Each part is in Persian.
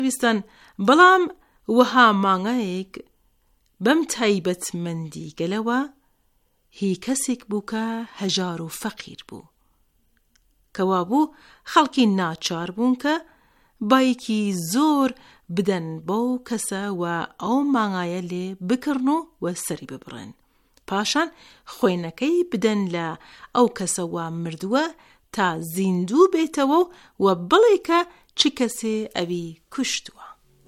ویستان بەڵام وەها مانگایەک بەم تایبەتمەندی گەلەوە هی کەسێک بوو کە هەژار و فەقیر بوو، کەوا بوو خەڵکی ناچار بوون کە بایەکی زۆر بدەن بۆ کەسە و ئەو مانگایە لێ بکڕن و سەری ببڕن، پاشان خوێنەکەی بدەن لە ئەو کەسە وا مردووە تا زیندوو بێتەوە و بڵێ کە چ کەسێ ئەوی کوشتووە.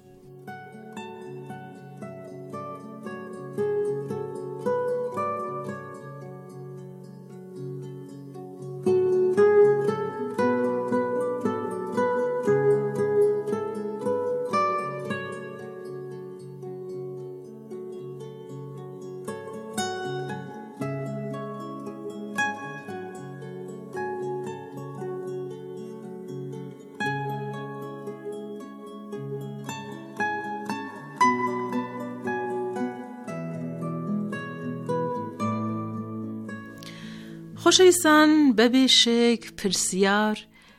خۆشەویستان، بەبێشێک پرسیار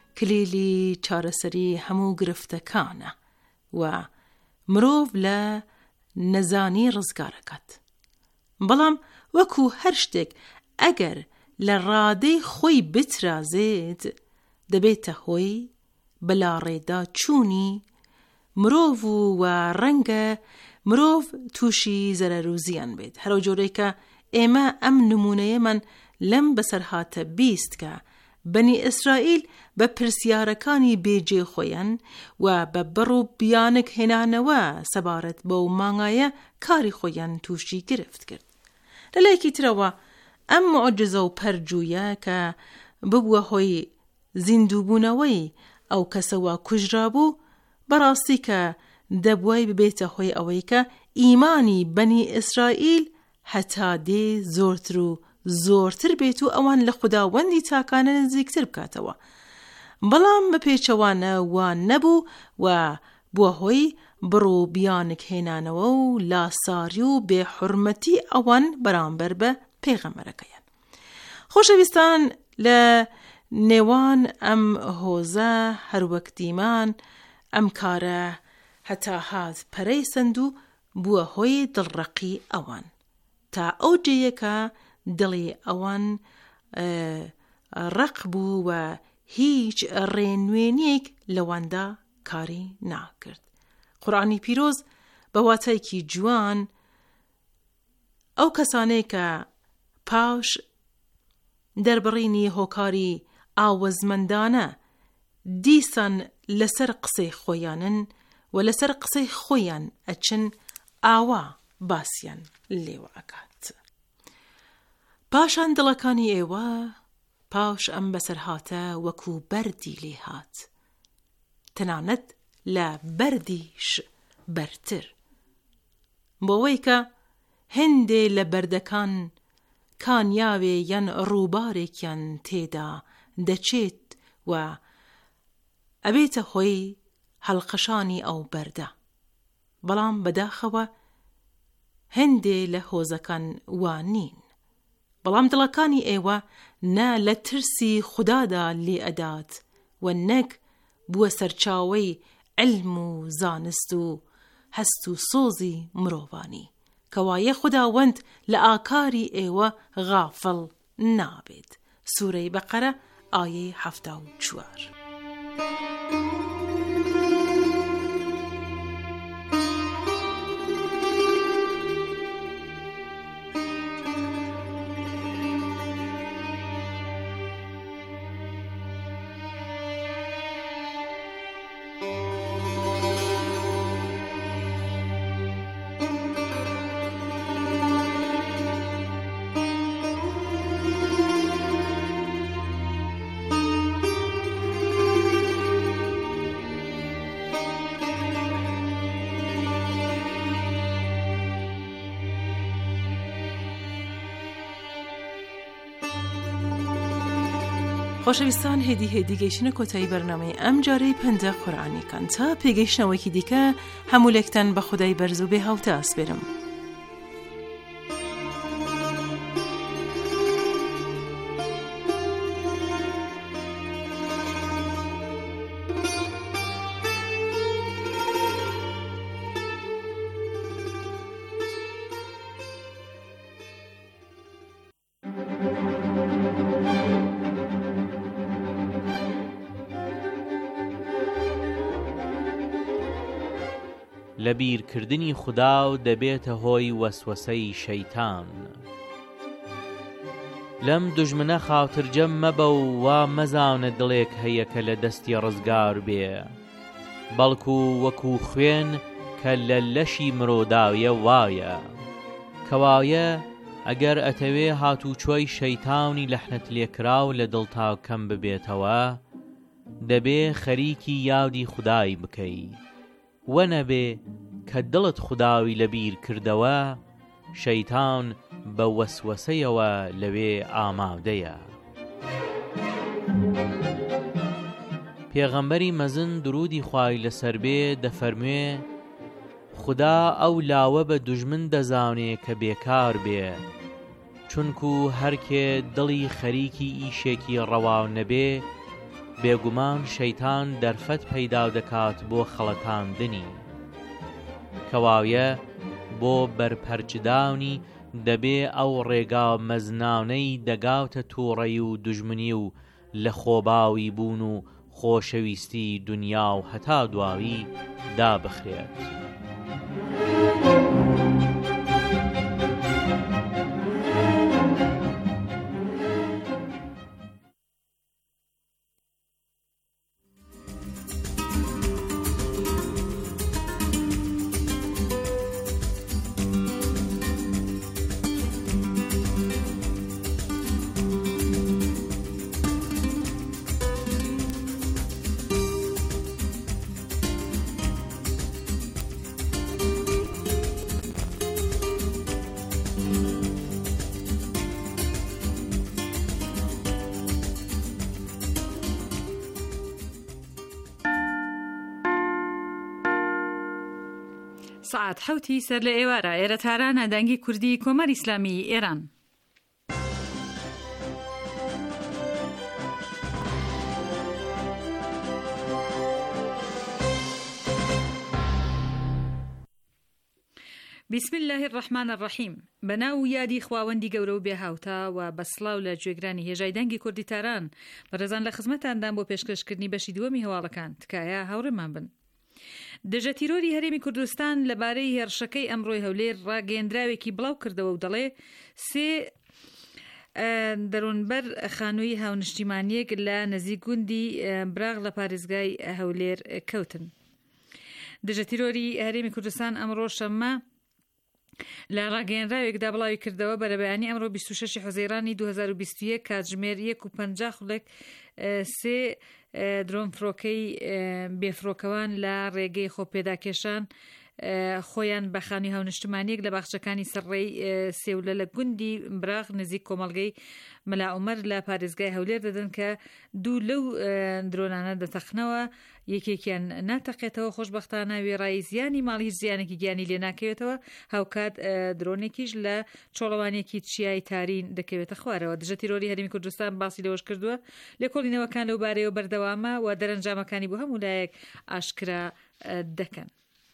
کلیلی چارەسەری هەموو گرفتەکانە و مرۆڤ لە نەزانی ڕزگارەکات، بەڵام وەکو هەر شتێک ئەگەر لە ڕادەی خۆی بترازێت دەبێتە هۆی بەلاڕێدا چوونی مرۆڤ و ڕەنگە مرۆڤ تووشی زەرەر و زیان بێت. هەرو جۆرەی کە ئێمە ئەم نمونەیەمان لەم بەسەرهاتە بیست کە بەنی ئیسرائیل بە پرسیارەکانی بێجێ خۆیان و بە بڕ و بیانک هێنانەوە سەبارەت بەو مانگایە کاری خۆیان تووشی گرفت کرد. لەلایەکی ترەوە ئەم معجزە و پەرجوویە کە ببووە هۆی زیندووبوونەوەی ئەو کەسەوە کوژرا بوو، بەڕاستی کە دەبووای ببێتە هۆی ئەوەی کە ئیمانی بەنی ئیسرائیل هەتا دێ زۆرتر و زۆرتر بێت و ئەوان لە خوداوەندی تاکانە نزیکتر بکاتەوە. بەڵام بەپێچەوانە وان نەبوو و بووە هۆی بڕ و بیانک هێنانەوە و لاساری و بێحورمەتی ئەوان بەرامبەر بە پێغەمبەرەکەیان. خۆشەویستان، لە نێوان ئەم هۆزە هەروەک دیمان ئەم کارە هەتا هات پەرەیسەند و بووە هۆی دڵڕەقی ئەوان تا ئەو جێیەکە دڵی ئەوان ڕق بوو و هیچ ڕێنوێنیەک لەواندا کاری ناکرد. قورئانی پیرۆز بە واتایکی جوان ئەو کەسانەی کە پاش دەربڕینی هۆکاری ئاوەزمەندانە دیسان لەسەر قسەی خۆیانن و لەسەر قسەی خۆیان ئەچن ئاوا باسییان لێوە ئەکات. پاشان دڵەکانی ئێوە پاش ئەم بەسەرهاتە وەکو بەردی لێهات، تەنانەت لە بەردیش بەرتر، بۆەوەی کە هەندێ لە بەردەکان کانیاوێ یان ڕووبارێکیان تێدا دەچێت و ئەبێتە هۆی هەڵقەشانی ئەو بەردە، بەڵام بەداخەوە هەندێ لە هۆزەکان وانین. بەڵام دڵەکانی ئێوە نا لە ترسی خودادا لێ ئەدات و نەک بووە سەرچاوەی علم و زانست و هەست و سۆزی مرۆڤانی، کەوایە خوداوەند لە ئاکاری ئێوە غافڵ نابێت. سوورەی بەقەرە ئایەی 74. خۆشەویستان، هێدی گەیشتنە کۆتایی بەرنامەی ئەم جارەی پەندە قورئانیەکان. تا پێگەیشتنەوەیکی دیکە هەموو لێکتان بە خودای بەرز و بێ هاوتە ئەسپێرم. لە بیرکردنی خوددا و دەبێتە هۆی وەسوەسەی شەیتان. لەم دوژمنە خاوترجەم مەبە و وا مەزانە دڵێک هەیە کە لە دەستی ڕزگار بێ، بەڵکو وەکو خوێن کە لە لەشی مرۆداویە وایە، کەوایە ئەگەر ئەتەوێ هاتوچۆی شەیتانی لەحنت لێکراو لە دڵتا کەم ببێتەوە، دەبێ خەریکی یادی خودای بکەی، وە نەبێ کە دڵت خوداوی لەبیر کردەوە، شەیتان بە وەسوەسەیەوە لەوێ ئامادەیە. پێغەمبەری مەزن درودی خوای لەسەر بێ دەفەرموێ خوددا ئەو لاوە بە دوژمن دەزانێ کە بێکار بێ، چونکو هەرکێ دڵی خەریکی ئیشێکی ڕەواو نەبێ، بێگومان شەیتان دەرفەت پەیدا دەکات بۆ خەڵەتاندنی، کەواویە بۆ بەرپەرچداونی دەبێ ئەو ڕێگا مەزنانەی دەگاوتە تووڕەی و دوژمنی و لە خۆباوی بوون و خۆشەویستی دنیا و هەتا دواوی دابخرێت. سعات حوتی سەر لە ئێوارە ئێرە تاران هەدەنگی کوردی کۆمەر ئیسلامی ئێران. بسم الله الرحمن الرحیم. بەناو یادی خواوەندی گەورە و بێهاوتا و بەسڵاو لە گوێگرانی هێژای دەنگی کوردی تاران بەڕێزان لە خزمەتاندان بۆ پێشکەشکردنی بەشی دووەمی هەواڵەکان تکایە هاوڕێمان بن. دژە تیرۆری هەرێمی کوردستان لەبارەی هێرشەکەی ئەمڕۆی هەولێر ڕاگەیەندراوێکی بڵاو کردەوە و دەڵێ سێ دەروونبەر خانووی هاونشتیمانیەک لە نزیک گوندی براغ لە پارێزگای هەولێر کەوتن. دژە تیرۆری هەرێمی کوردستان ئەمڕۆ شەممە لە ڕاگەیەنراوێکدا بڵاوی کردەوە بەرەبەیانی ئەمڕۆ 26 حوزەیرانی 2021 کاتژمێر 1:50 خولێک سێ درۆن فڕۆکەی بێفرۆکەوان لە ڕێگەی خۆپێداکێشان خۆیان بە خانووی هاونشتمانیەک لە باخچەکانی سەرڕێی سێولە لە گوندی براغ نزیک کۆمەڵگەی مەلا عومەر لە پارێزگای هەولێر دەدەن کە دوو لەو درۆنانە دەتەخنەوە، یەکێکیان ناتەقێتەوە خۆشبەختانە وێڕایی زیانی ماڵی هیچ زیانێکی گیانی لێ ناکەوێتەوە، هاوکات درۆنێکیش لە چۆڵەوانێکی چیای تارین دەکەوێتە خوارەوە. دژە تیرۆری هەرێمی کوردستان باسی لەوەش کردووە لێکۆڵینەوەکان لەو بارەیەوە بەردەوامە و دەرەنجامەکانی بۆ هەموو لایەک ئاشکرا دەکەن.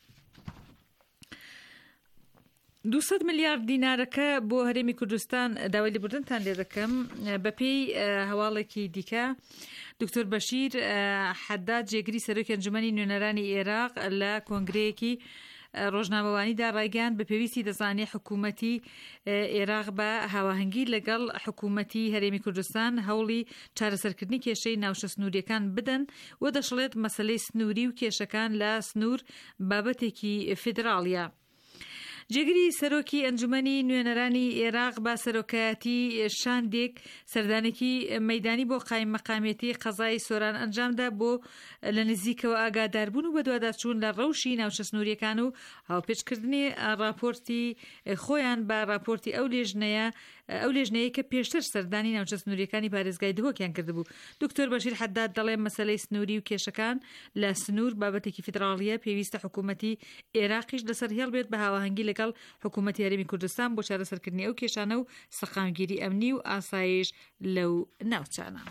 200 میلیارد دینارەکە بۆ هەرێمی کوردستان داوای لێبوردنتان لێ دەکەم. بەپێی هەواڵێکی دیکە دکتۆر بەشیر حەداد جێگری سەرۆکی ئەنجومەنی نوێنەرانی عێراق لە کۆنگرەیەکی ڕۆژنامەوانیدا ڕایگەاند بە پێویستی دەزانێت حکوومەتی عێراق بە هاوەهەنگی لەگەڵ حکوومەتی هەرێمی کوردستان هەوڵی چارەسەرکردنی کێشەی ناوچە سنووریەکان بدەن و دەشڵێت مەسەلەی سنووری و کێشەکان لە سنوور بابەتێکی فیدراڵیە. جێگری سەرۆکی ئەنجومەنی نوێنەرانی عێراق با سەرۆکایەتی شاندێک سەردانێکی مەیدانی بۆ قایم مەقامێتی قەزای سۆران ئەنجامدا بۆ لە نزیکەوە ئاگاداربوون و بەدواداچوون لە ڕەوشی ناوچە سنووریەکان و هاوپێچکردنی راپۆرتی خۆیان بە راپۆرتی ئەو لێژنەیە کە پێشتر سەردانی ناوچە سنووریەکانی پارێزگای دهۆکیان کردبوو. دکتۆر بەشیر حەداد دەڵێ مەسەلەی سنووری و کێشەکان لە سنوور بابەتێکی فیدراڵیە، پێویستە حکوومەتی عێراقیش لەسەر هێڵ بێت بە هاوەهەنگی لەگەڵ حکوومەتی هەرێمی کوردستان بۆ چارەسەرکردنی ئەو کێشانە و سەقامگیری ئەمنی و ئاسایش لەو ناوچانە.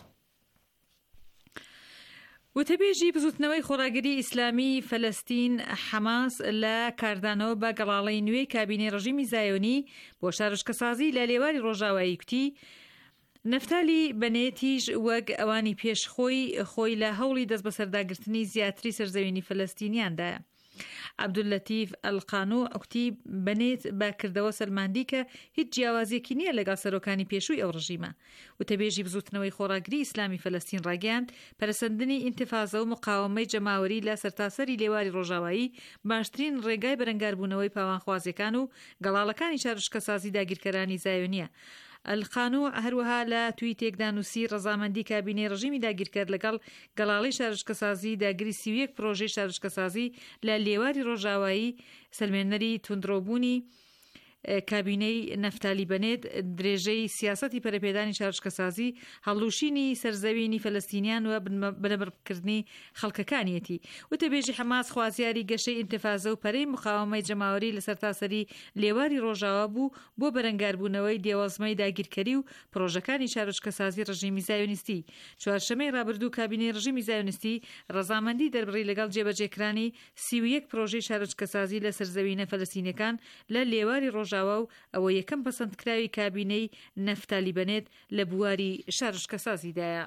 وتەبێژی بزوتنەوەی خۆراگری ئیسلامی فەلەستین حەماس لە کاردانەوە بە گەڵاڵەی نوێی کابینەی ڕژیمی زایۆنی بۆ شارۆچکەسازی لە لێواری ڕۆژاوایی کوتی نەفتالی بەنێتیش وەک ئەوانی پێش خۆی لە هەوڵی دەست بە سەرداگرتنی زیاتری سەرزەوینی فەلەستینیاندایە. عەبدولەتیف ئەلقانوع وتی بەنێت باکردەوە سەلماندی کە هیچ جیاوازیەکی نییە لەگەڵ سەرۆکانی پێشووی ئەو ڕژیمە. وتەبێژی بزوتنەوەی خۆراگری ئیسلامی فەلەستین ڕاگەیاند پەرەسەندنی ئینتیفازە و مقاومەی جەماوەری لە سەرتاسەری لێواری ڕۆژاوایی باشترین ڕێگای بەرەنگاربوونەوەی پاوانخوازیەکان و گەڵاڵەکانی چارەشکەسازی داگیرکەرانی زایۆنیە. ئەلقانوع هەروەها لە تویتێکدا نووسی ڕەزامەندی کابینەی ڕژیمی داگیرکرد لەگەڵ گەڵاڵەی شارشکەسازی داگیری 31 پرۆژەی شارشکەسازی لە لێواری ڕۆژاوایی سەلمێنەری توندڕۆبوونی کابینەی نەفتالی بەنێت درێژەی سیاسەتی پەرەپێدانی شارشکەسازی هەڵوشینی سەرزەوینی فەلەستینیان و بنەبڕکردنی خەڵکەکانیەتی. وتەبێژی حەماس خوازیاری گەشەی ئینتیفازە و پەرەی مقاومەی جەماوەری لە سەرتاسەری لێواری ڕۆژاوا بوو بۆ بەرەنگاربوونەوەی دێوەزمەی داگیرکەری و پرۆژەکانی شارشکەسازی ڕژیمی زایۆنیستی. چوارشەمەی ڕابردوو کابینەی ڕژیمی زایۆنیستی ڕەزامەندی دەربڕی لەگەڵ جێبەجێکرانی 31 پرۆژەی شارشکەسازی لە سەرزەوینە فەلەستینیەکان لە لێواری ڕۆژاوا و ئەوە یەکەم پەسەندکراوی کابینەی نەفتالی بەنێت لە بواری شارشکەسازیدایە.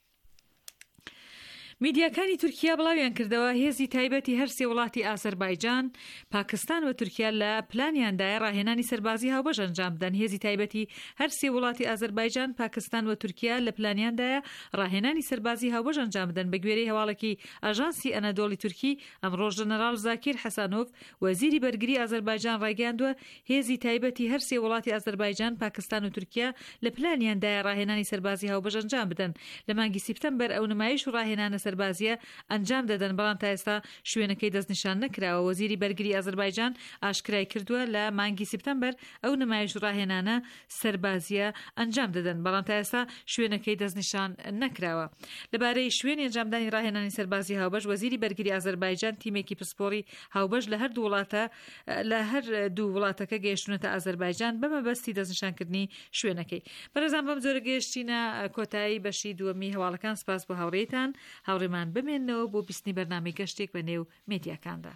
میدیاکانی تورکیا بڵاویان کردەوە هێزی تایبەتی هەر سێ وڵاتی ئازەربایجان، پاکستان و تورکیا لە پلانیاندایە ڕاهێنانی سەربازی هاوبەش ئەنجام بدەن. هێزی تایبەتی هەر سێ وڵاتی ئازەربایجان، پاکستان و تورکیا لە پلانیاندایە ڕاهێنانی سەربازی هاوبەش ئەنجام بدەن. بە گوێرەی هەواڵێکی ئاژانسی ئەنەدۆڵی تورکی ئەمڕۆ ژەنەرال زاکیر حەسانۆڤ وەزیری بەرگری ئازەربایجان ڕایگەیاندووە هێزی تایبەتی هەر سێ وڵاتی ئازەربایجان، پاکستان و تورکیا لە پلانیاندایە ڕاهێنانی سەربازی هاوبەش ئەنجام بدەن. لە مانگی سپتەمبەر ئەو نمایش و ڕاهێنانە سەربازیە ئەنجام دەدەن، بەڵام تا ئێستا شوێنەکەی دەستنیشان نەکراوە. وەزیری بەرگری ئازەربایجان ئاشکرای کردووە لە مانگی سپتەمبەر ئەو نمایش و ڕاهێنانە سەربازیە ئەنجام دەدەن، بەڵام تا ئێستا شوێنەکەی دەستنیشان نەکراوە. لەبارەی شوێنی ئەنجامدانی ڕاهێنانی سەربازی هاوبەش، وەزیری بەرگری ئازەربایجان تیمێکی پسپۆڕی هاوبەش لە هەر دوو وڵاتەکە گەیشتونەتە ئازەربایجان بەمەبەستی دەستنیشانکردنی شوێنەکەی. بەڕێزان بەم جۆرە گەیشتینە کۆتایی بەشی دووەمی هەواڵەکان. سپاس بۆ هاوڕێیتان. هاوڕێمان بمێنەوە بۆ بیستنی بەرنامەی گەشتێک بە نێو مێدیاکاندا.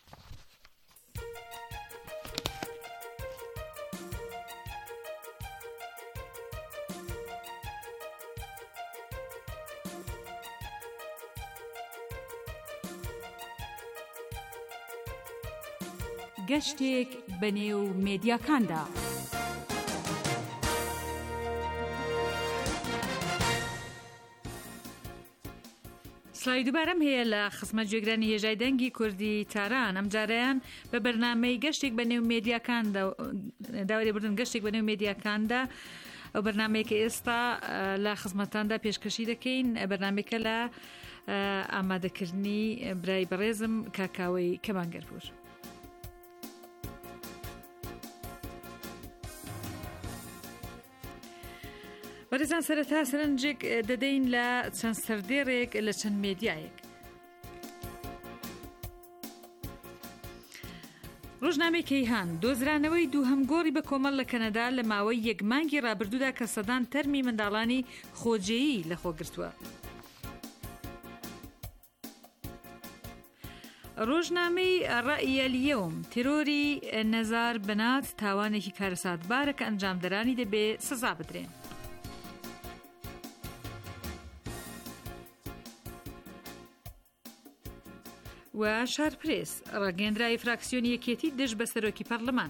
گەشتێک بە نێو مێدیاکاندا. سڵاوی دووبارەم هەیە لە خزمەت گوێگرانی هێژای دەنگی کوردی تاران. ئەم جارەیان بە بەرنامەی گەشتێک بە نێو مێدیاکاندا داوای بردن گەشتێک بە نێو مێدیاکاندا. ئەو بەرنامەیەکە ئێستا لە خزمەتاندا پێشکەشی دەکەین، بەرنامێکە لە ئامادەکردنی برای بەڕێزم کاکاوەی کەمانگەرپور. بەڕێزان سەرەتا سەرنجێک دەدەین لە چەند سەردێڕێک لە چەند مێدیایەک. ڕۆژنامەی کەیهان دۆزرانەوەی دووهەمگۆڕی بە کۆمەڵ لە کەنەدا لە ماوەی یەک مانگی ڕابردوودا کە سەدان تەرمی منداڵانی خۆجێیی لەخۆگرتووە. ڕۆژنامەی ڕائیە لیەوم تیرۆری نەزار بەنات تاوانێکی کارەساتبارە کە ئەنجامدەرانی دەبێ سزا بدرێن. و شارپرێس ڕاگەیەندراوی فراکسیۆنی یەکێتی دژ بە سەرۆکی پەرلەمان.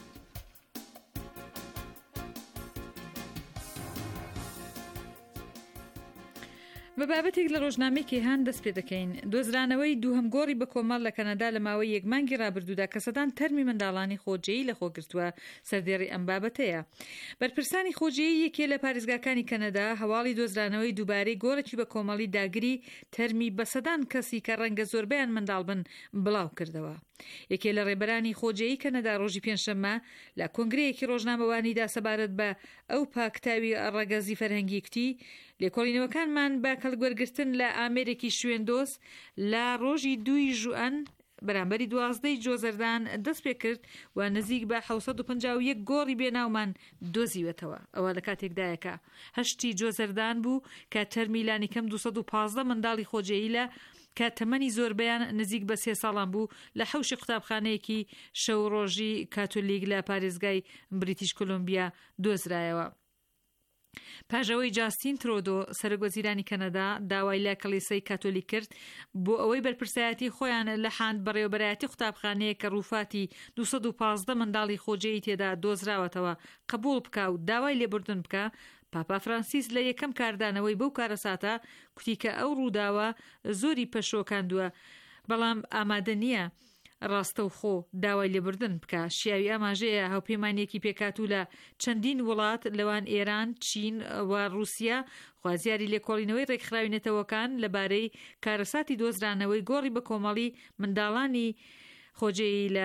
بە بابەتێک لە ڕۆژنامەی کەیهان دەست پێ دەکەین. دۆزرانەوەی دووهەمگۆڕی بە کۆمەڵ لە کەنەدا لە ماوەی یەک مانگی ڕابردوودا کە سەدان تەرمی منداڵانی خۆجێیی لەخۆگرتووە سەردێڕی ئەم بابەتەیە. بەرپرسانی خۆجێیی یەکێ لە پارێزگاکانی کەنەدا هەواڵی دۆزرانەوەی دووبارەی گۆڕێکی بە کۆمەڵی داگری تەرمی بە سەدان کەسی کە ڕەنگە زۆربەیان منداڵ بن بڵاو کردەوە. یەکێ لە ڕێبەرانی خۆجێیی کەنەدا ڕۆژی پێنجشەممە لە کۆنگرەیەکی ڕۆژنامەوانیدا سەبارەت بە ئەو پاکتاوی ڕەگەزی فەرهەنگی کتی لێکۆڵینەوەکانمان بە کەڵگوەرگرتن لە ئامێرێکی شوێندۆز لە ڕۆژی 2 ژوئەن بەرامبەری 12 جۆزەردان دەست پێ کرد و نزیک بە 751 گۆڕی بێناومان دۆزیوێتەوە. ئەوە لە کاتێکدایەکە 8 جۆزەردان بوو کە تەرمی لانیکەم 215 منداڵی خۆجێیی لە کە تەمەنی زۆربیان نزیک بە 3 ساڵان بوو لە حەوشی قوتابخانەیەکی شەوڕۆژی کاتۆلیک لە پارێزگای بریتیش کۆلۆمبیا دۆزرایەوە. پاژەوەی جاستین ترۆدۆ سەرۆکوەزیرانی کەنەدا داوای لە کڵیسەی کاتۆلیک کرد بۆ ئەوەی بەرپرسایەتی خۆیان لە حاند بەڕێوەبەرایەتی قوتابخانەیە کە ڕووفاتی 215 منداڵی خۆجێی تێدا دۆزراوەتەوە قبول بکە و داوای لێبوردن بکە. پاپا فرانسیس لە یەکەم کاردانەوەی بەو کارەساتە کوتی کە ئەو ڕووداوە زۆری پەشۆکاندووە بەڵام ئامادە نییە ڕاستەوخۆ داوای لێبوردن بکە. شیاوی ئاماژەیە هاوپەیمانێکی پێکاتوو لە چەندین وڵات لەوان ئێران، چین و رووسیا خوازیاری لێکۆڵینەوەی ڕێکخراوی لەبارەی کارەساتی دۆزرانەوەی گۆڕی بە کۆمەڵی منداڵانی خۆجێی لە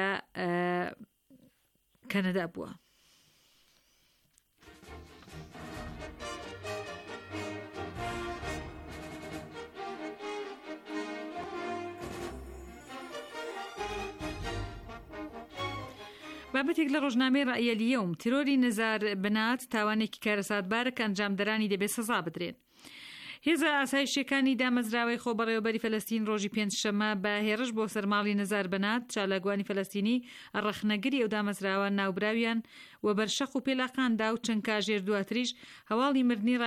کەنەدا بووە. بابەتێک لە ڕۆژنامەی ڕائیەلیەوم تیرۆری نزار بنات تاوانێکی کارەساتبارە کە ئەنجامدەرانی دەبێت سزا بدرێن. هێزە ئاسایشیەکانی دامەزراوەی خۆبەڕێوەبەری فەلەستین ڕۆژی پێنجشەممە بە هێرش بۆ سەرماڵی نزار بنات چالاگوانی فەلەستینی ڕەخنەگری ئەو دامەزراوە ناوبراویان و بەرشەخ و پێلاقاندا و چەند کاژێر دواتریش هەواڵی مردنی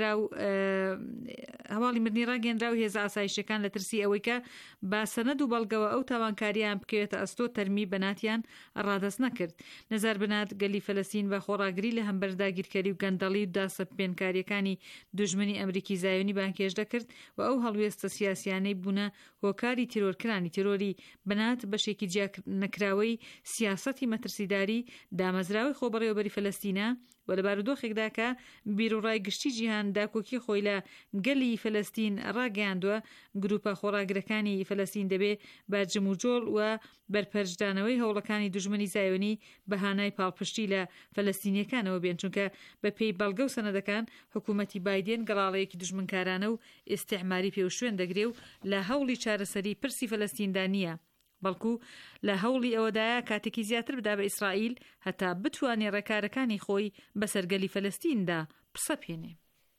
ڕاگەێنرا و هێزە ئاسایشیەکان لە ترسی ئەوەی کە با سەنەد و بەڵگەوە ئەو تاوانکاریان بکەوێتە ئەستۆ تەرمی بەناتیان ڕادەست نەکرد. نزار بنات گەلی فەلەستین بە خۆڕاگری لە هەمبەر داگیرکەری و گەندەڵی و داسەپێنکاریەکانی دوژمنی ئەمریکی زایۆنی بانکێش دەکرد و ئەو هەڵوێستە سیاسیانەی بوونە هۆکاری تیرۆرکرانی تیرۆری بنات بەشێکی جیا نەکراوەی سیاسەتی مەترسیداری دامەزراوەی خۆبەڕێوەبەری فەلەستینە و لە بارودۆخێکدا کە بیرۆڕای گشتی جیهان داکۆکی خۆی لە گەلی فەلەستین ڕاگەیاندووە گروپە خۆڕاگرەکانی فەلەستین دەبێ بە جم و جۆڵ و بەرپەرشدانەوەی هەوڵەکانی دوژمنی زایۆنی بەهانای پاڵپشتی لە فەلەستینیەکانەوە بێن چونکە بە پێی بەڵگە و سەنەدەکان حکوومەتی بایدێن گەڵاڵەیەکی دوژمنکارانە و ئێستیعماری پێوشوێن دەگرێ و لە هەوڵی چارەسەری پرسی فەلەستیندا نییە بەڵکو لە هەوڵی ئەوەدایە کاتێکی زیاتر بدا بە ئیسرائیل هەتا بتوانێ ڕێکارەکانی خۆی بەسەرگەلی فەلەستیندا پسەپێنێ.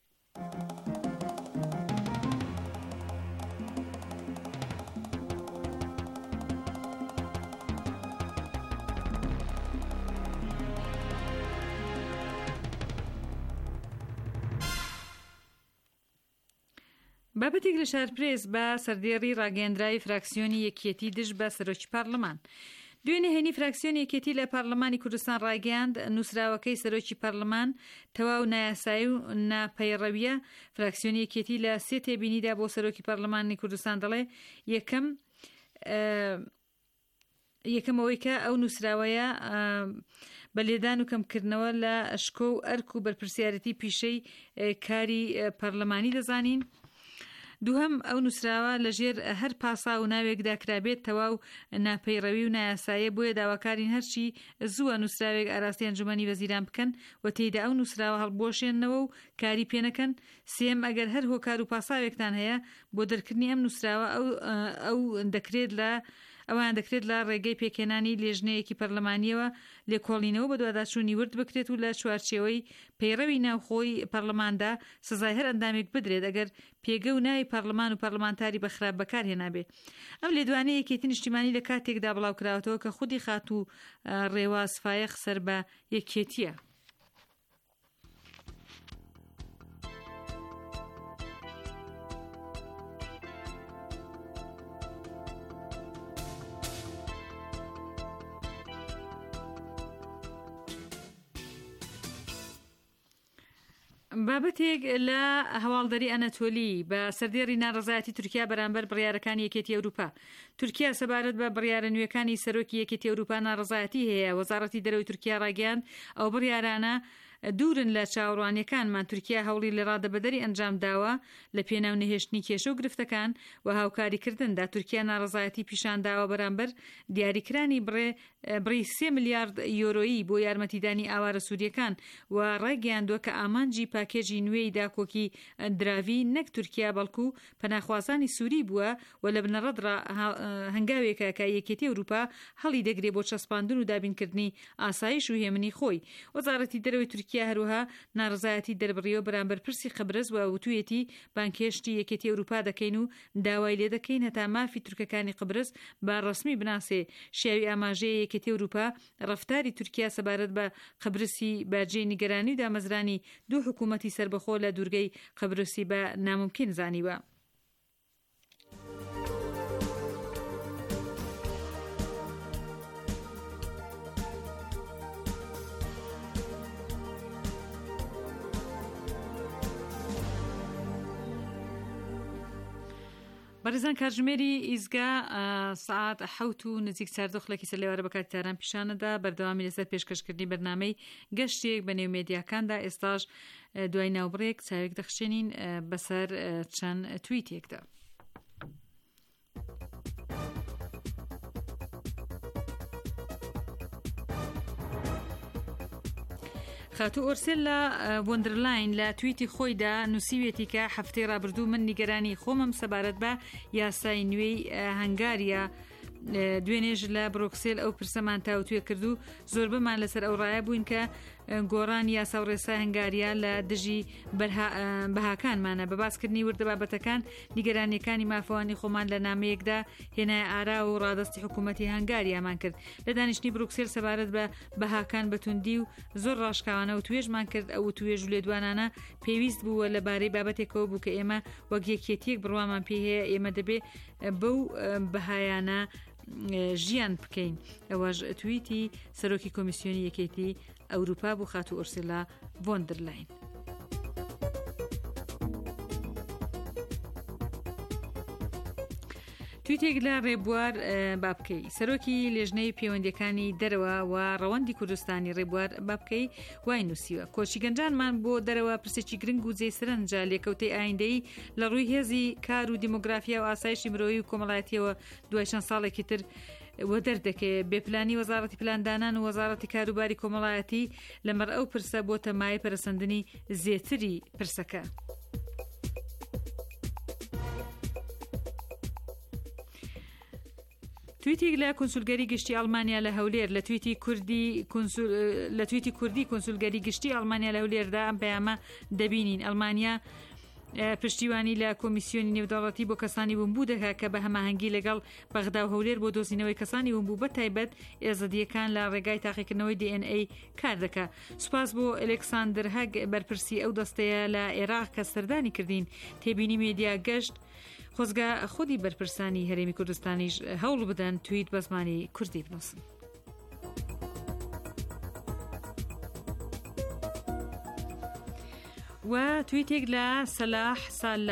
بابەتێک لە شارپرێس بە سەردێڕی ڕاگەیەندراوی فراکسیۆنی یەکێتی دژ بە سەرۆکی پارلەمان. دوێنێ هێنی فراکسیۆنی یەکێتی لە پارلەمانی کوردستان ڕاگەیاند نووسراوەکەی سەرۆکی پارلەمان تەواو نایاسایی و ناپەیڕەویە. فراکسیۆنی یەکێتی لە 3 تێبینیدا بۆ سەرۆکی پارلەمانی کوردستان دەڵێ یەکەمەوەی کە ئەو نووسراوەیە بە لێدان و کەمکردنەوە لە شکۆ و ئەرک و بەرپرسیارەتی پیشەی کاری پەرلەمانی دەزانین. دووهەم ئەو نووسراوە لەژێر هەر پاسا و ناوێکدا کرابێت تەواو ناپەیڕەوی و نایاسایە بۆیە داواکارین هەرچی زووە نووسراوێک ئاراستی ئەنجومەنی وەزیران بکەن و تێیدا ئەو نووسراوە هەڵبۆشێننەوە و کاری پێنەکەن. سێم ئەگەر هەر هۆکار و پاساوێکتان هەیە بۆ دەرکردنی ئەم نووسراوە ئەوان دەکرێت لە ڕێگەی پێکێنانی لێژنەیەکی پەرلەمانیەوە لێکۆڵینەوە بە دوواداچوونی ورد بکرێت و لە چوارچێوەی پەیڕەوی ناوخۆی پەرلەماندا سزای هەر ئەندامێک بدرێت ئەگەر پێگە و ناوی پەرلەمان و پەرلەمانتاری بەخراپ بەکارهێنابێت. ئەم لێدوانەیە یەکێتی نیشتیمانی لە کاتێکدا بڵاوکراوەتەوە کە خودی خات و ڕێواز فایق سەر بە یەکێتیە. بابەتێک لە هەواڵدەری ئەنەتۆلی بە سەردێڕی ناڕەزایەتی تورکیا بەرامبەر بڕیارەکانی یەکێتی ئەوروپا. تورکیا سەبارەت بە بڕیارە نوێەکانی سەرۆکی یەکێتی ئەوروپا ناڕەزایەتی هەیە. وەزارەتی دەرەوەی تورکیا ڕاگەیاند ئەو بڕیارانە دوورن لە چاوەڕوانیەکانمان. تورکیا هەوڵی لە ڕادەبەدەری ئەنجام داوە لە پێناو نەهێشتنی کێشە و گرفتەکان و هاوکاریکردندا. تورکیا ناڕەزایەتی پیشانداوە بەرامبەر دیاریکرانی بڕی 3 ملیارد یۆرۆیی بۆ یارمەتیدانی ئاوارە سووریەکان و ڕاگەیاندووە کە ئامانجی پاکێجی نوێی داکۆکی دراوی نەک تورکیا بەڵکو پەناخوازانی سووری بووە و لە بنەڕەتدا هەنگاوێکە کە یەکێتی ئەوروپا هەڵی دەگرێت بۆ چەسپاندن و دابینکردنی ئاسایش و هێمنی خۆی. وەزارەتی دەرەوەی تورکیا هەروها ناڕزایەتی دەربڕیەوە بەرامبەر پرسی قەبرس و وتویەتی بانکێشتی یەکێتی ئەوروپا دەکەین و داوای لێ دەکەین هەتا مافی تورکەکانی قەبرس بە ڕسمی بناسێ شێوی ئاماژەیە یەکێتی ئەوروپا ڕەفتاری تورکیا سەبارەت بە قەبرسی باجێ نیگەرانی و دامەزرانی دوو حکوومەتی سربەخۆ لە دوورگەی قەبرسی بە ناممکن زانیوە. بەڕێزان کاتژمێری ئیزگا سعات 7 و نزیک 4 خولەکی سەر لێوارە بە کاتی تاران پیشانەدا بەردەوامی لەسەر پێشکەشکردنی بەرنامەی گەشتێک بە نێو مێدیاکاندا. ئێستاش دوای ناوبڕێک چاوێک دەخشێنین بەسەر چەند تویتێکدا. خاتو ئۆرسێلا وۆندرلاین لە تویتی خۆیدا نووسیوێتی کە هەفتەی ڕابردوو من نیگەرانی خۆمم سەبارەت بە یاسای نوێی هەنگاریە دوێنێژ لە بڕۆکسێل ئەو پرسەمان تاوتوێ کردو زۆر بمان لەسەر ئەو ڕایە بووین کە گۆڕان یاسا و ڕێسای هەنگاریە لە دژی بەهاکانمانە. بە باسکردنی وردە بابەتەکان نیگەرانیەکانی مافەوانی خۆمان لە نامەیەکدا هێنای ئارا و ڕادستی حکوومەتی هەنگاریامان کرد. لە دانیشتنی بروکسێل سەبارەت بە بەهاکان بەتوندی و زۆر ڕاشکاوانە و توێژمان کرد. ئەو توێژ و لێدوانانە پێویست بووە لەبارەی بابەتێکەوە بوو کە ئێمە وەک یەکێتیەک بڕوامان پێ هەیە ئێمە دەبێ بەو بەهایانە ژیان بکەین. ئەوەش تویتی سەرۆکی کۆمیسیۆنی یەکێتی ئەوروپا بوو خاتو ئۆرسێلا ڤۆندرلاین. تویتێک لە ڕێبوار بابکەی سەرۆکی لێژنەی پەیوەندیەکانی دەرەوە و ڕەوەندی کوردستانی ڕێبوار بابکەی وای نووسیوە کۆچی گەنجانمان بۆ دەرەوە پرسێکی گرنگ و جێی سەرنجە لێکەوتەی ئایندەی لە ڕووی هێزی کار و دیمۆگرافیا و ئاسایشی مرۆیی و کۆمەڵایەتیەوە دوای چەند ساڵێکی تر وە دەردەکەوێت. بێپلانی وەزارەتی پلاندانان و وەزارەتی کاروباری کۆمەڵایەتی لەمەڕ ئەو پرسە بۆتە مایە پەرسەندنی زێتری پرسەکە. تویتێک لە کۆنسولگەری گشتی ئەڵمانیا لە هەولێر لە تویتی کوردی کۆنسولگەری گشتی ئەڵمانیا لە هەولێردا ئەم پەیامە دەبینین. ئەڵمانیا پشتیوانی لە کۆمیسیۆنی نێودەوڵەتی بۆ کەسانی ومبوو دەکات کە بە هەماهەنگی لەگەڵ بەغدا و هەولێر بۆ دۆزینەوەی کەسانی ومبوو بەتایبەت ئێزەدیەکان لە ڕێگای تاقیکردنەوەی DNA کار دەکات. سوپاس بۆ ئەلێکساندر هەگ بەرپرسی ئەو دەستەیە لە عێراق کە سەردانی کردین. تێبینی مێدیا گەشت خۆزگا خودی بەرپرسانی هەرێمی کوردستانیش هەوڵ بدەن تویت بە زمانی کوردی بنووسن. و تویتێک لە سەلاح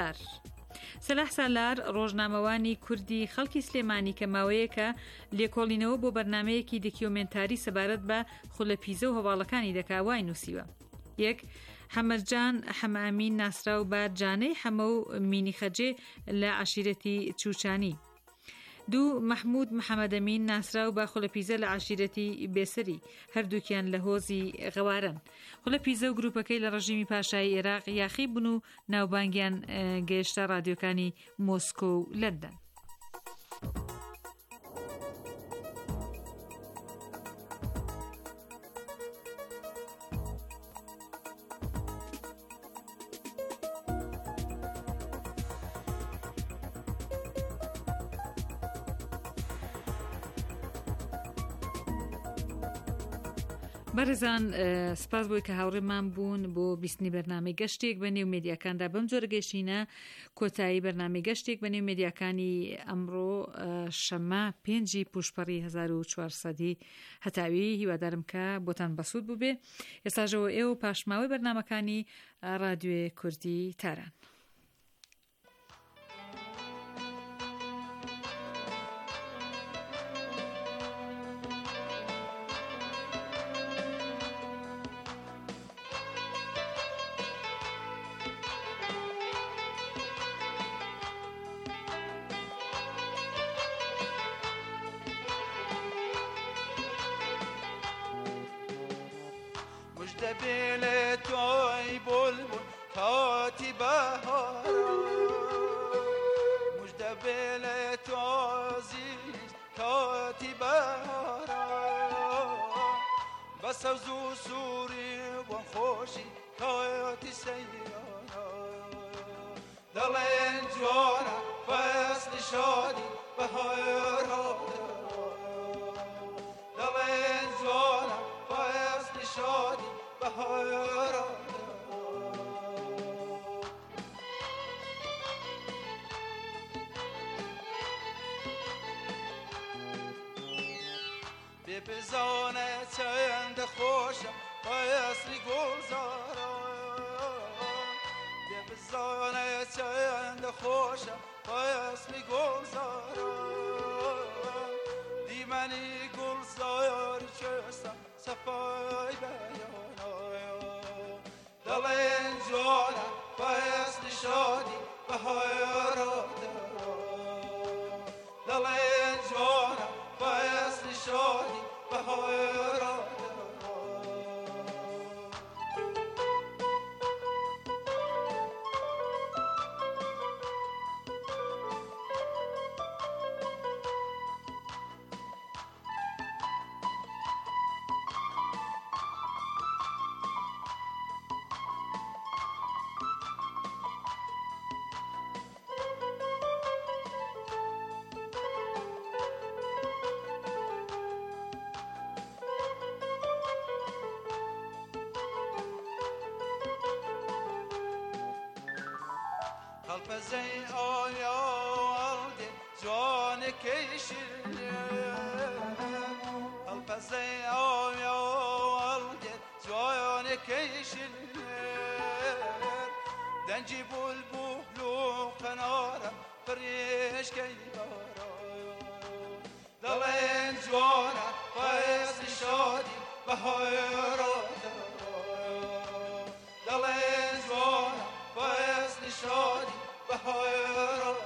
سالار ڕۆژنامەوانی کوردی خەڵکی سلێمانی کە ماوەیەکە لێکۆڵینەوە بۆ بەرنمەیەکی دۆکیۆمنتاری سەبارەت بە خولەپیزە و هەواڵەکانی دەکا وای نووسیوە. یەک حەمەدجان حەمامین ناسرا و بە جانەی حەمە و مینی خەجێ لە عەشیرەتی چوچانی. دوو محمود محەمەدەمین ناسرا و بە خولەپیزە لە عەشیرەتی بێسەری هەردووکیان لە هۆزی غەوارن. خولەپیزە و گروپەکەی لە ڕژیمی پاشای عێراق یاخی بوون و ناوبانگیان گەیشتە ڕادیۆکانی مۆسکۆ و لەندەن. بەڕێزان سپاس بۆی کە هاوڕێمان بوون بۆ بیستنی بەرنامەی گەشتێک بە نێو مێدیاکاندا. بەم جۆرە گەشتینە کۆتایی بەرنامەی گەشتێک بە نێو مێدیاکانی ئەمڕۆ شەمە 5 پوشپەڕی 1400 هەتاوی هیوادارم کە بۆتان بەسوود بوو بێ. ئێستاژەوە ئێوە پاشماوەی بەرنامەکانی ڕادیۆی کوردی تاران. دبیل توی بلبل کاتی بهارا مجد بیل تو عزیز کاتی بهارا بس از او سوری و خود جوانم فصل شادی بهار دل جوانم فصل شادی بهار به بزانه چند خوشم فصلی گلزارم به بزانه چند خوشم فصلی گلزارم دیمنی گلزار چستم صفای بیانایم دل جانم فصلی شادی بهار دل جانم فصلی شادی بهار Kalpazey ayaldı can keşiller Kalpazey ayaldı can keşiller Denci bulbulu kanara friş keybara Dalın cana fayaslı şadi baharada Dalın cana fayaslı şadi baharada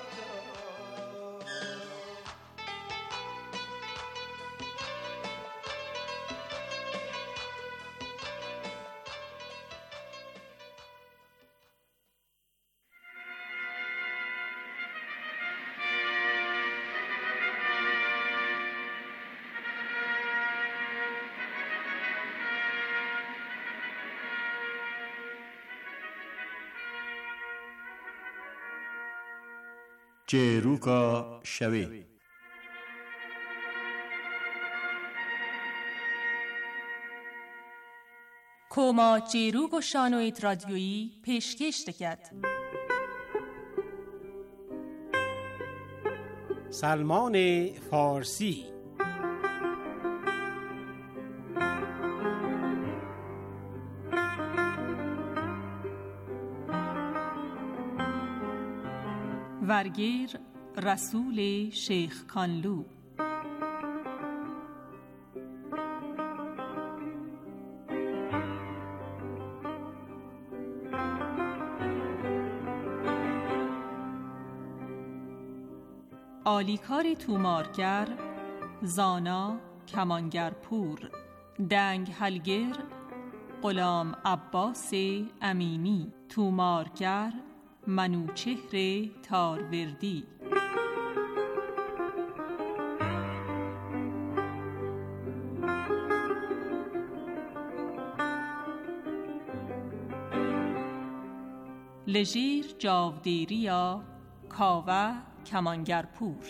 چێروکە شەوێ کۆما چێروک و شانۆی رادیۆیی پێشکەش دەکات. سلمان فارسی ورگیر رسول شیخ کانلو آلیکار تومارگر زانا کمانگرپور دنگ هلگر غلام عباس امینی تومارگر منوچهر تاروردی لژیر جاودیریا کاوه کمانگرپور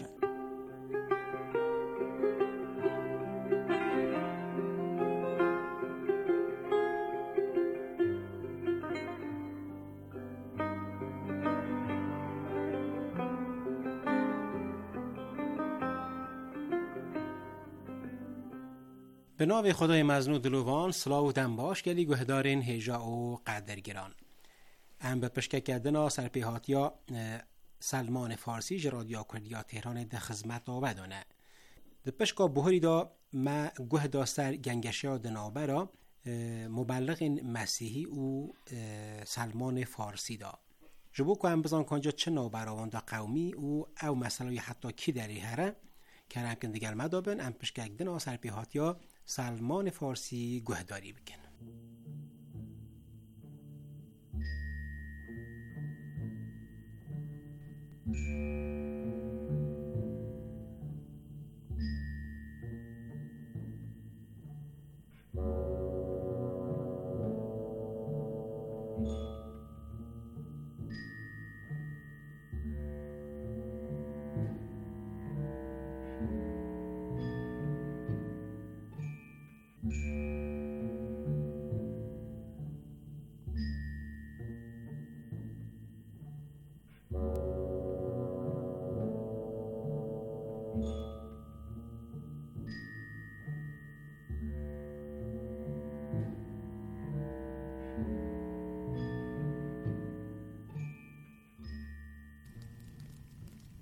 به نام خدای مزنو دلوان سلاو دنباش گلی گهدارین هیجا و قدرگران ام به پشکه کردنا سرپیهاتیا سلمان فارسی جرادیا کردیا تهران ده خدمت آبدانه ده پشکا بهاری دا ما گهدا سر گنگشیا دنابرا مبلغ مسیحی و سلمان فارسی دا جبو که هم بزن کنجا چه نابراوان دا قومی او مسئله حتی کی داری هره که هم کن دیگر مدابن ام پشکه کردنا سرپیهاتیا سلمان فارسی گهداری بکن.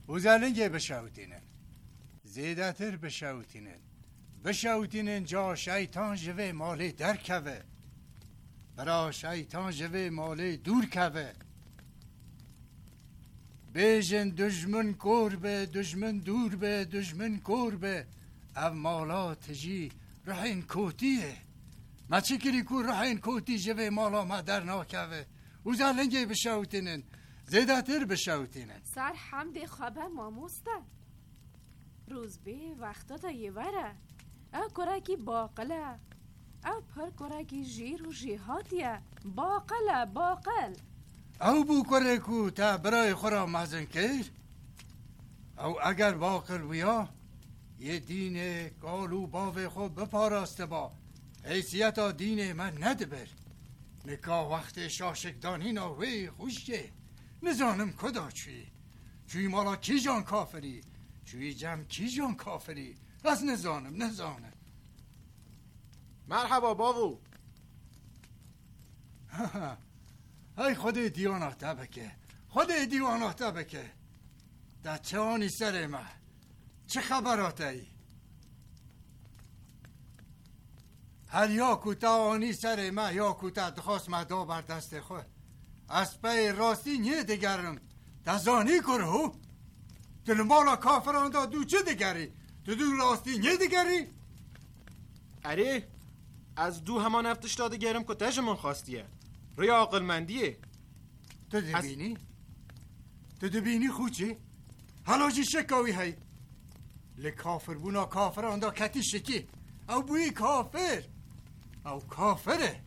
وزالنگه بشاوتینن زیداتر بشاوتینن جا شیطان جوه مالی در کوه برا شیطان جوه مالی دور کوه بیجن دجمن کور به دجمن دور به دجمن کور به او مالا تجی رحین کوتیه ما چکری کو رحین کوتی جوه مالا ما در ناکوه وزالنگه بشاوتینن زیداتر بشاوتینن سر حمد خوابه ماموسته روز به وقتا تا یه وره او کرکی باقله او پر کرکی جیر و جیهاتیه باقل او بو کرکو تا برای خورا مزن کر او اگر باقل ویا یه دین گالو باوی خود بپاراسته با حیثیتا دین من ندبر نکا وقت شاشکدانی ناوی خوشه نزانم کدا چوی مالا کی جان کافری چوی جمع کی جان کافری از نزانم مرحبا باوو های خود دیواناتا بکه در چه آنی سر ما چه خبرات ای هر یا کوتا آنی سر ما یا کوتا دخواست مدا بر دست خود از پی راستی نیه دگرم دزانی کرو دل مالا کافران دا دو چه دگری دو راستی نیه دگری اره از دو همان افتش داده گرم که تجمون خواستیه روی عاقلمندیه تو دبینی خوچی حالا جی شکاوی هی لکافر بونا کافران دا کتی شکی او بوی کافره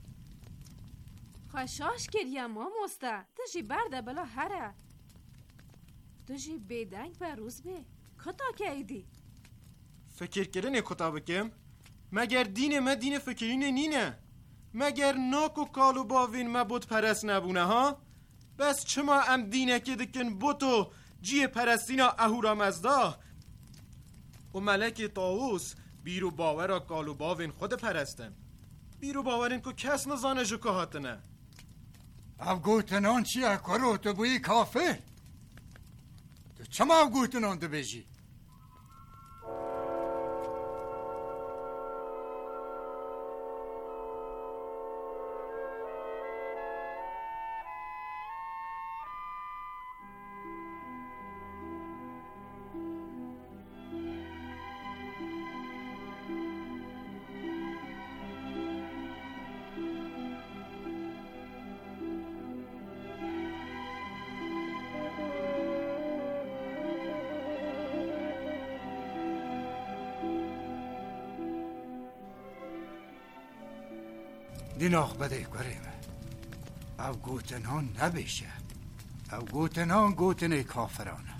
خشاش کریا ماموسته تجی برده بلا هره تجی بیدنگ بر روز به کتا که ایدی فکر کردن کتا بکم مگر دین ما دین فکرین نینه مگر ناک و کالو باوین ما بود پرست نبونه ها بس چما ام دینه که دکن بوتو جی پرستینا اهورا مزدا و ملک طاووس بیرو باورا کالو باوین خود پرستن بیرو باورین که کس نزانه جو که هاتنه او گوتنان چیه کرو تو بوی کافر تو چما او گوتنان دو بیجی دیناخ بده کریم او گوتنان نبیشه او گوتنان گوتنه کافرانه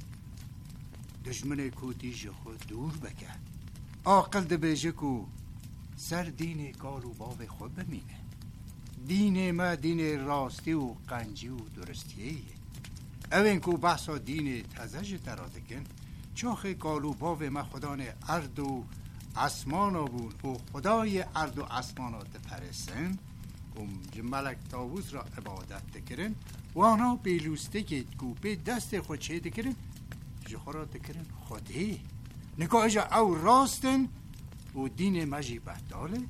دشمن کوتی جو خود دور بکه عاقل ده بیشه کو سر دین کارو باو خود بمینه دین ما دین راستی و قنجی و درستیه اوین کو بحثا دین تزج ترادکن چاخه کالو باو ما خدانه ارد و اسمانا بون و خدای ارد و اسمانا پرسن و ملک طاووس را عبادت دکرن و آنها بیلوسته که گوپه دست خود چه دکرن جخورا دکرن خودی نکاه جا او راستن و دین مجی بداله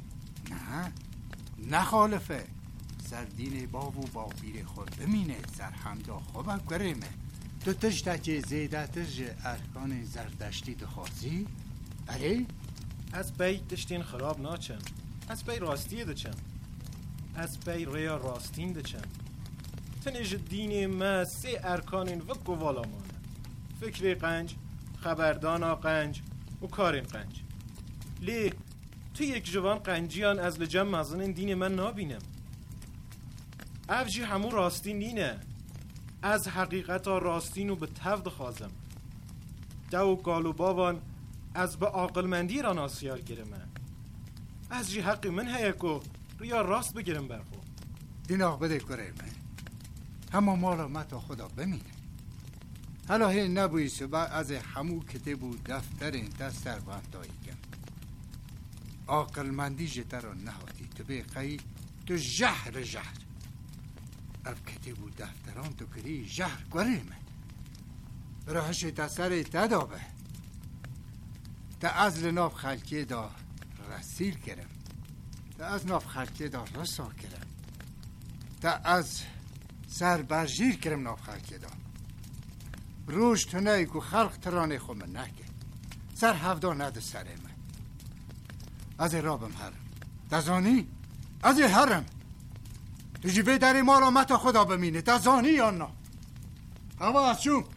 نه خالفه سر دین باو با بیر خود بمینه سر همدا خوبه گریمه تو تشتا که زیده ترج ارکان زردشتی دخوازی بله؟ از بی دشتین خراب ناچن از بی راستی دچن از بی ریا راستین دچن تنج دین ما سه ارکانین و گوالا مانه فکر قنج خبردانا قنج و کارین قنج لی تو یک جوان قنجیان از لجم مزنین دین من نابینم افجی همون راستین نینه از حقیقت راستین و به تفد خوازم دو گالو بابان از به عاقلمندی را ناسیار گرمه از جی حقی من هیکو ریا راست بگیرم برخو دیناغ بده کرمه همه مالا ما تا خدا بمینه حالا هی نبوی سبا از همو کتب و دفترین دست در بندایی کن عاقلمندی جتا را نهادی تو به قی تو جهر اف کتب و دفتران تو کری جهر کرمه راهش تا سر تدابه تا از لناف خلکی دا رسیل کرم تا از ناف خلکی دا رسا کرم تا از سر برجیر کرم ناف خلکی دا روش تنهی که خلق ترانه خو من نکه سر هفدا نده سر من از رابم هرم دزانی از هرم تو جیبه در مالا متا خدا بمینه دزانی یا نه هوا از چون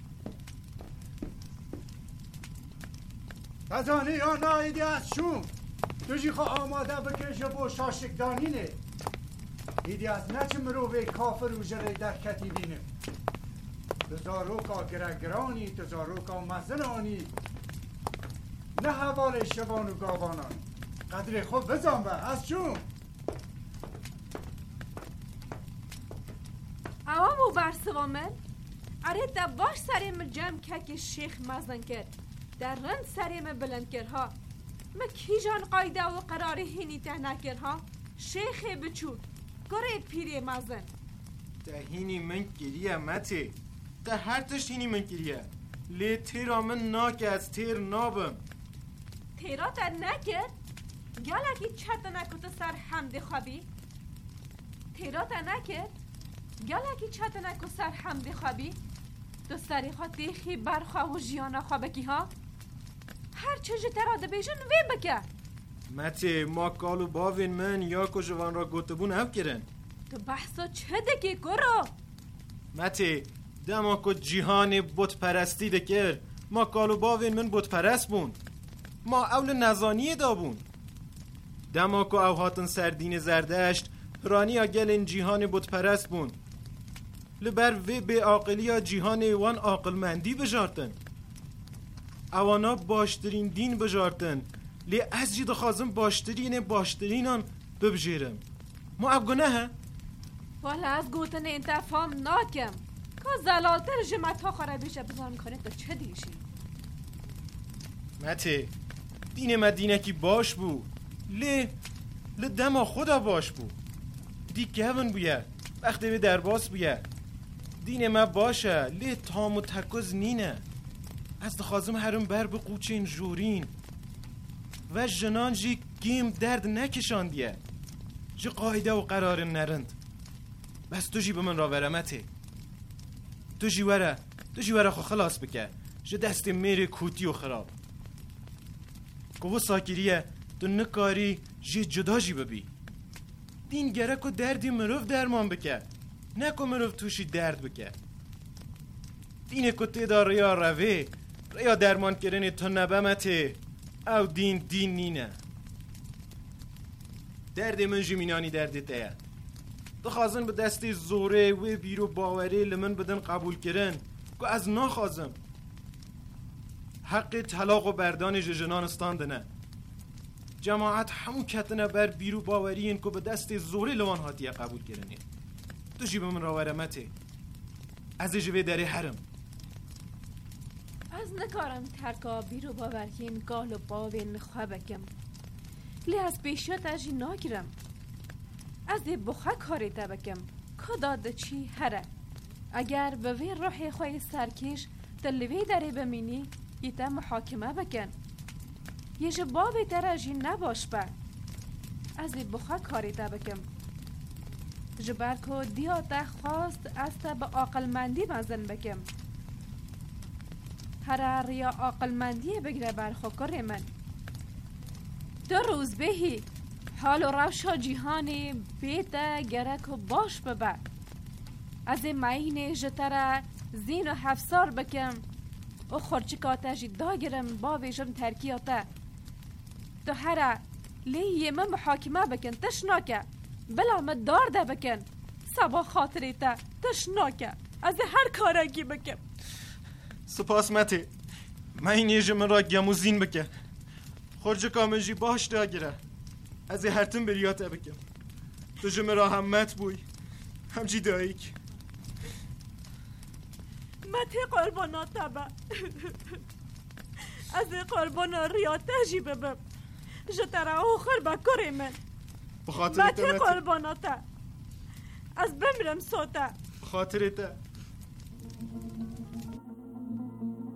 دزانی یا نه ایدی از چون تو جی خواه آماده بکشه با شاشکدانینه ایدی از نچه مروه کافر و جره در کتی بینه تزاروکا گرگرانی تزاروکا مزنانی نه حوال شبان و گاوانان قدر خوب بزن به از چون اوامو برسوامن اره دا باش سریم جمع که شیخ مزن کرد در رند سریم بلند کرد ها ما کی جان قایده و قراره هینی ته نکرد ها شیخ بچود گره پیری مزن ده هینی من گریه مته ده هر تشت هینی من گریه لی تیرا من ناک از تیر نابم تیرا تا نکرد گلکی چرت نکت سر حمد خوابی تیرا تا نکرد گلکی چرت نکت سر حمد خوابی تو سری خواه دیخی برخواه و جیانا خوابکی ها هر چیزی تراده بیشن وی بکه مته ما کالو باوین من یا کجوان را گوتبون او کرن تو بحثا چه دکی گرو مته دما که جیهان بت پرستی دکر ما کالو باوین من بت پرست بون ما اول نزانی دا بون دما که او هاتن سردین زردشت رانی اگل این جیهان بت پرست بون لبر وی به عاقلی ها جیهان ایوان عاقلمندی بجارتن اوانا باشترین دین بجارتن لی از جی دخوازم باشترینان ببجیرم ما اب گناه والا از گوتن انتفام ناکم که زلالتر جمعت ها خرابی شد بزارم کنه تو چه دیشی مته دین ما دینکی باش بو لی دما خدا باش بو دی گون بویه وقتی به درباس بویه دین ما باشه لی تام و تکز نینه از دخوازم هرم بر به قوچین جورین و جنان جی گیم درد نکشان دیه جی قایده و قرار نرند بس تو جی به من را ورمته تو جی وره خو خلاص بکه جی دست میره کوتی و خراب که ساکریه تو نکاری جی جدا جی ببی دین گره که دردی مروف درمان بکه نکو مروف توشی درد بکه دینه که تیدا ریا روه ریا درمان کرنه تو نبمته او دین نینه درد من جمینانی درد تایه دخوازن به دستی زوره و بیرو باوری لمن بدن قبول کرن که از ناخوازم حق طلاق و بردان جنان استاندنه جماعت همون کتنه بر بیرو باوری این که به دست زوره لوان هاتیه قبول کرنه تو جیب من را ورمته از جوه داره حرم از نکارم ترکا بیرو باورکین گال و باوین خوابکم لی از پیشت اجی ناگرم از دی بخه کاری تبکم کداد چی هره اگر به وی روح خوی سرکش تلوی داره بمینی ایتا محاکمه بکن یه جبابی تر اجی نباش با از دی بخه کاری تبکم جبر که دیاتا خواست از تا به عاقلمندی مزن بکم هر ریا عاقلمندی بگره بر خوکر من 2 روز بهی حال و روشا جیهانی بیتا گرک و باش ببر از معین جتره زین و حفصار بکم و خورچکاتا جی داگرم با ویجم ترکیاتا تو هر لیه من محاکمه بکن تشناکه بلا من دار ده بکن سبا خاطری تا تشناکه از هر کارگی بکم سپاس مته من این یه من را گموزین بکن خورج کامنجی باش داگره از هرتن بریاته بکم تو جمع را همت بوی همجی دایک مته قرباناتا با از قربانا ریاته جی ببم جتره آخر بکره من بخاطر مته قرباناتا از بمرم سوتا بخاطر تا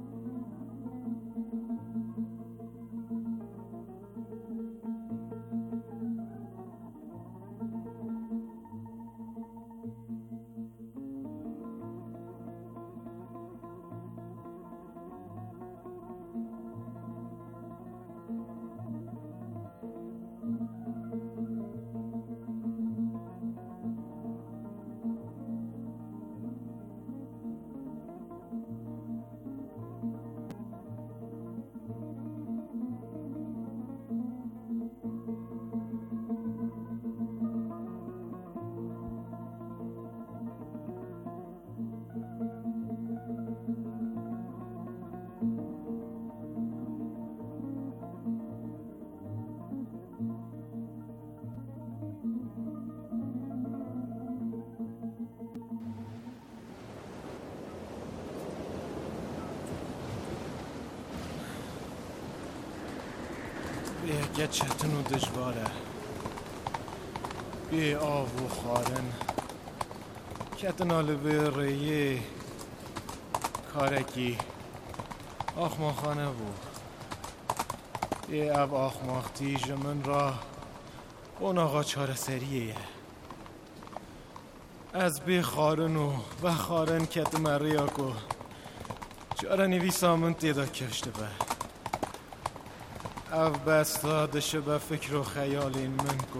گچتن و دجواره بی آب و خارن کتنال به ریه کارکی آخماخانه بود بی اب آخماختی جمن را اون آقا چاره سریه از بی خارن و خارن کت مریا کو چاره نویسامن تیدا کشته به او بستا دشه به فکر و خیالین من کو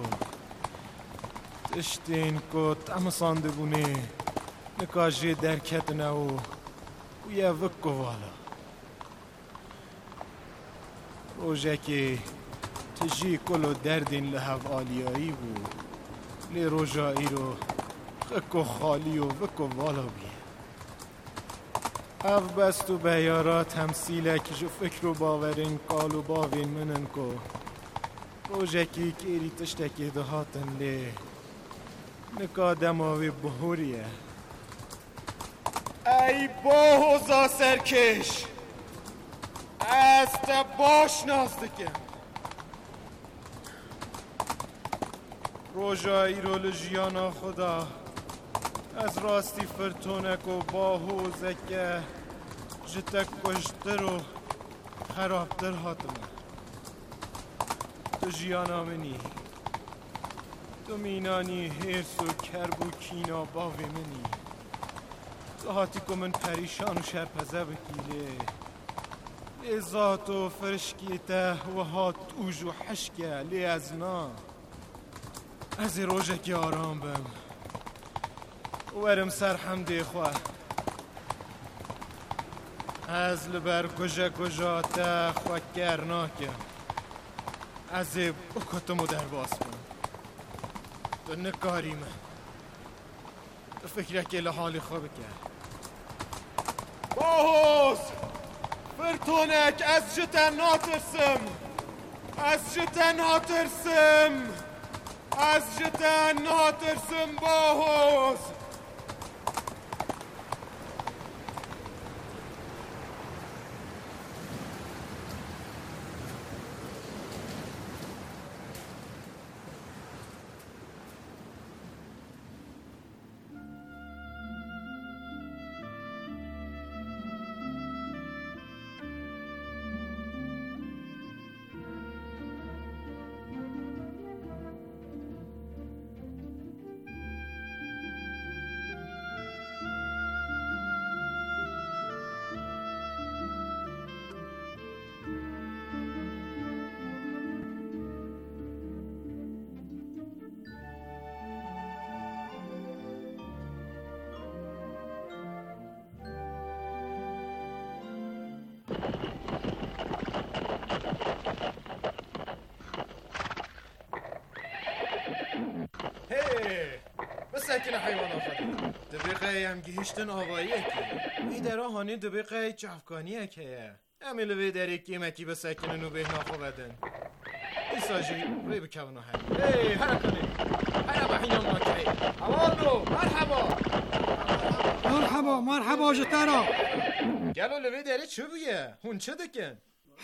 تشتین کو تم سانده بونه نکاجی در کت نو و یه وکو والا روژه که تجی کلو دردین لحو آلیایی بود لی روژایی رو خکو خالی و وکو والا بیه او بست و بیارا تمثیله که جو فکر و باورین کال و باوین منن کو روژه که ایری تشتکی دهاتن لی نکا دماوی بهوریه ای باهوزا سرکش از تا باش نازدکم روژایی رو لجیانا خدا از راستی فرتونک و باهوزک جتک کشتر و خرابتر هاتمه تو جیانا منی تو مینانی هرس و کرب و کینا باوی منی تو هاتی که من پریشان و شرپزه بکیله لی ذات و فرشکیته و هات اوج و حشکه لی از نا از روژه که آرام بم ورم سر حمده خواه از لبر کجا تا خواه کرناکه از بکتمو در باز بم تو نکاری من تو فکره که لحالی خوابه کرد باهوز فرتونک از جتن ناترسم از جتن ناترسم باهوز بسکن حیوان آفده دبیقه هم گیشتن آواییه که ایدرا هانی دبیقه جفگانیه که امیل وی در قیمتی بسکنن و بهنا خوبدن ایساجی وی بکونو هی هرکنی هر بحینم ناکهی اوانو مرحبا جتارا گلو لوی داری چه بویه؟ هون چه دکن؟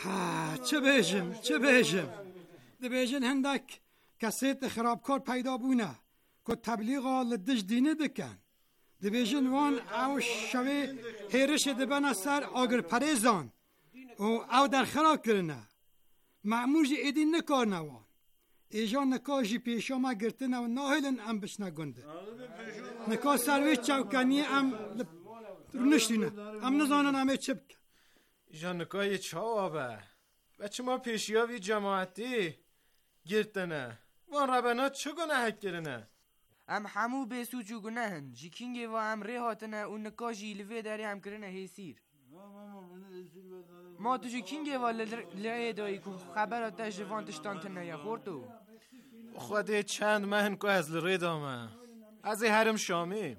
چه بیجم دبیجن هندک کسیت خرابکار پیدا بونه که تبلیغا لدش دینه دکن دبیجن وان او شوی هیرش دبن سر آگر پریزان او در خراب کرنه معموج ایدین نکار نوان ایجان نکاجی پیشا ما گرتنه و ناهلن ام بشنه گنده نکا سروی چوکنی ام رونشتینه ام نزانن امه چه بکن ایجان نکای چاوابه بچه ما پیشیاوی جماعتی گرتنه وان ربنات چه گناه کرنه ام همو به سوچو گناهن جیکینگه و ام ری هاتنه اون نکاجی لوی داری هم کرنه هیسیر ما تو جیکینگه و لعه دایی که خبرات تا جوان تشتانتنه یا خورتو خوده چند مهن که از لری دامه از هرم شامی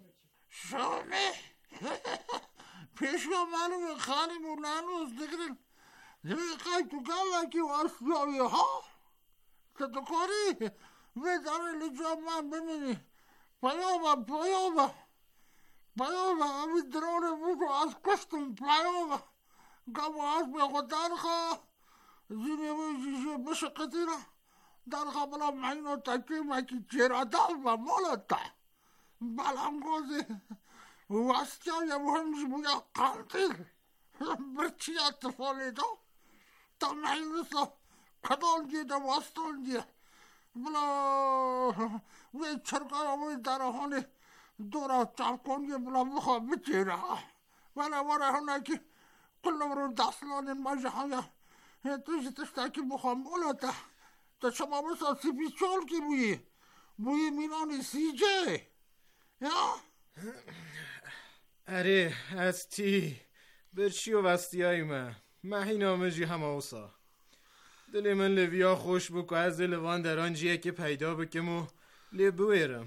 پیشا معلومه خانی مولانوز دکرن دقیقای تو گلکی و ارسلاوی ها که دکاری میداره لجا من بمینی پیاما امی درونه بودو از کشتم پیاما گم از به خودان خواه زینی ویجیجی بشقتینا در قبلا معینو تکی مکی چرادا و مالتا بلنگوزی واسطیا یا مهمش بویا قانتیل برچی اتفالی دا تا معینوسا کدانجی دا واستانجی بلا وی چرگارا وی درهانی دورا چاپکنجی بلا بخواه بچیره ولا هناکی كلهم رو دستلان المجحية تشتاكي بخمولته شما مثلا سیپیچال کی بوی مینان سیجه یا اره هستی برچی و وستیای من هی نامجی همه اوسا دل من لویا خوش بکو از لوان در آنجیه که پیدا بکم و لبویرم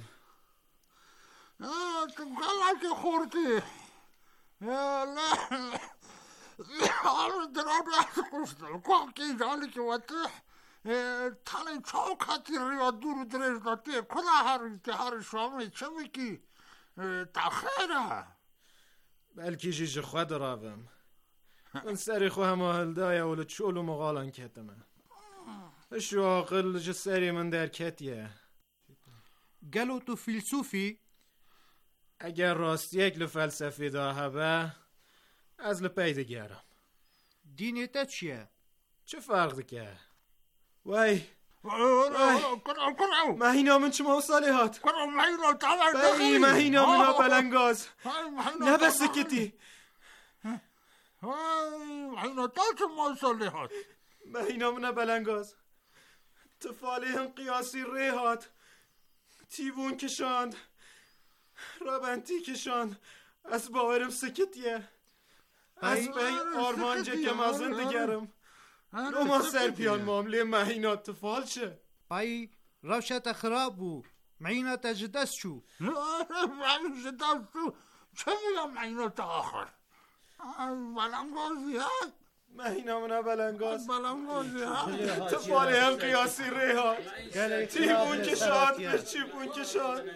تو گلک خوردی حالا درام از خوشتل که جالی که وقتی تنی چاوکتی ریا دور درش داتی کلا هر شامه چه بکی تخیره بلکی جیج خود راوم من سری خو همه هلدای اولو چولو مغالان کتمه اشو عاقل جه سری من در کتیه گلو تو فیلسوفی اگر راستی یک لفلسفی دا هبه از لپیده گرم دینیته چیه؟ چه فرق دکه؟ وای مهینا من چما سالی هات بایی مهینا من بلنگاز نبسته کتی مهینا تا چما سالی هات مهینا من بلنگاز تفالی هم قیاسی ری هات تیبون کشاند رابنتی کشاند از باورم سکتیه از بای آرمانجه که مازن دیگرم لو ما سرپیان معامله مهینا تفال شه بای روشت خراب بو معینا تجدست شو معینا جدست شو چه میگم معینا تا آخر بلنگازی ها مهینا منه بلنگاز بلنگازی ها تفاله هم قیاسی ری ها تیبون کشاد برچیبون کشاد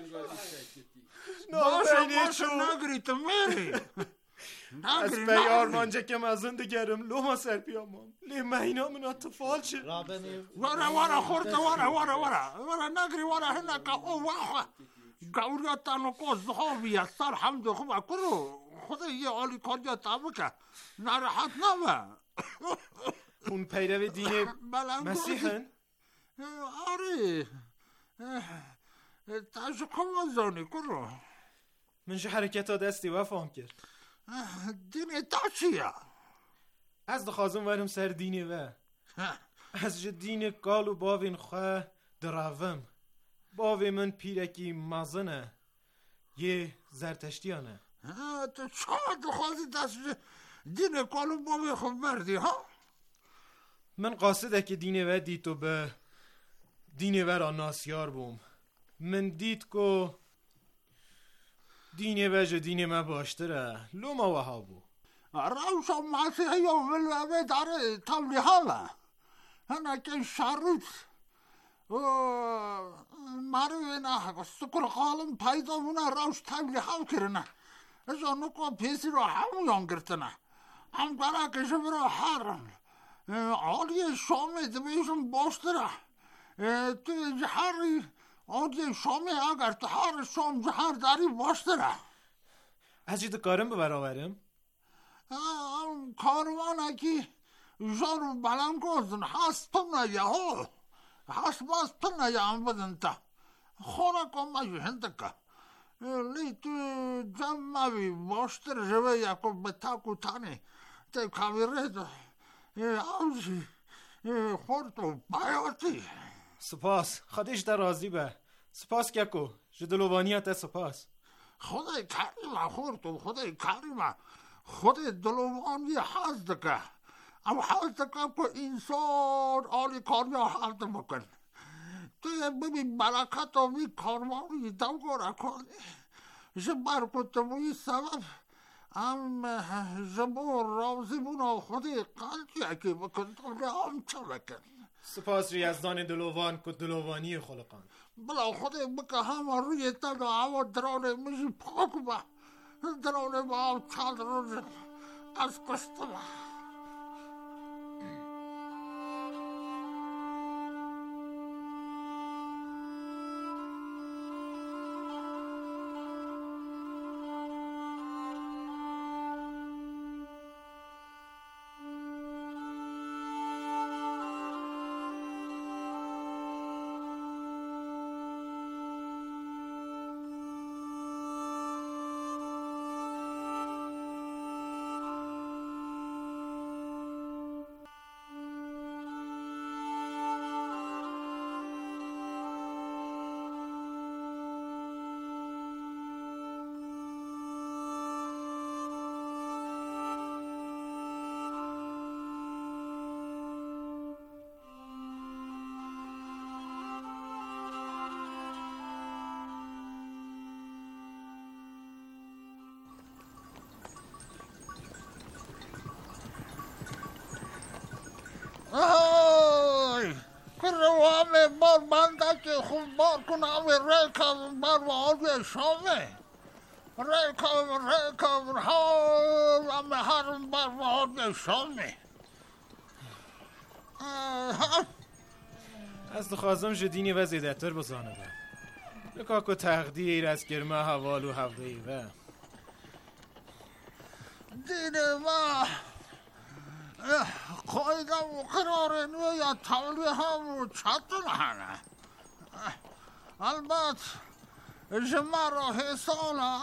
باشه نگری تو میری از بی آرمانجه که مزن دگرم لو ما سر بیامم لی مهینا من اتفال شه ورا خورده ورا نگری ورا هنکا او واخوا گوریاتانو کوز خوابی سر حمد خوبه کرو خدا یه آلی کاریاتا بکه نراحت نبه اون پیرو دین مسیحن؟ آره تاشو کم زانی کرو منش حرکت ها دستی و فهم کرد دینی تا چیه؟ از دخوازم ورم سر دینی و از جه دین قال و باوین خواه دراوم باوی من پیرکی مازنه یه زرتشتیانه تو چه دخوازی دست دین قال و باوی خواه بردی ها؟ من قاصده که دین و دی تو به دین و را ناسیار بوم من دید که دین وجه دین ما باشتره لو ما وحابو روشا مسیحی و ولوه داره تبلیغه هنه که شرط مروی نه سکر قالم پیدا مونه روش تبلیغه کرنه ازا نکو پیسی رو همون گرتنه هم برا کشه برا حرم آلی شامه دبیشم باشتره تو جهری آدی شامی اگر تهار شام جهر داری باشتره از جید کارم ببراورم؟ کاروانه که جارو بلنگازن هست پنه یه ها هست باز پنه یه هم بدن تا خونه کن مجی هندکه لی تو جمعوی باشتر جوه یکو بتاکو تانی تی کاویره تو آوزی خورتو بایاتی سپاس خودش در راضی به سپاس ککو جدلوانیت سپاس خدای کریمه خورتو خدای کریمه خدای دلوانی حز دکه او حز دکه که انسان آلی کاریا حز بکن توی ببین برکت و بی کاروانی دوگاره کنی جبر کتبوی سبب ام جبور راوزی بونا خدای قلبی اکی بکن تو هم چه بکن سپاس ریاضدان دلوان که دلوانی خلقان بلا خدای بکه همه روی تد و هوا درانه میشی پاک با درانه با هم چند روز از کشته با همه بار بنده که خوب بار کن همه ریکم بر وادی شامه ریکم ها همه هرم بر وادی شامه از دخوازم جدینی و زیدتر بزانه با لکاکو تقدیر از گرمه حوالو هفته و دینه ما قایدم و قرار نوی یا تولی هم و چطور هنه البته جمع را حساله